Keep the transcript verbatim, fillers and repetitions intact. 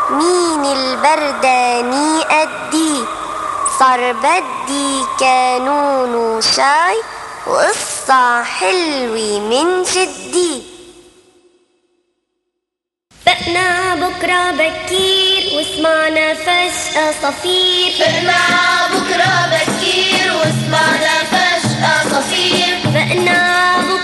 مين البرداني أدي، صار بدي كانون وشاي وقصة حلوة من جدي. فقنا بكرة بكير وسمعنا فجأة صفير، فقنا بكرة بكير وسمعنا فجأة صفير، فقنا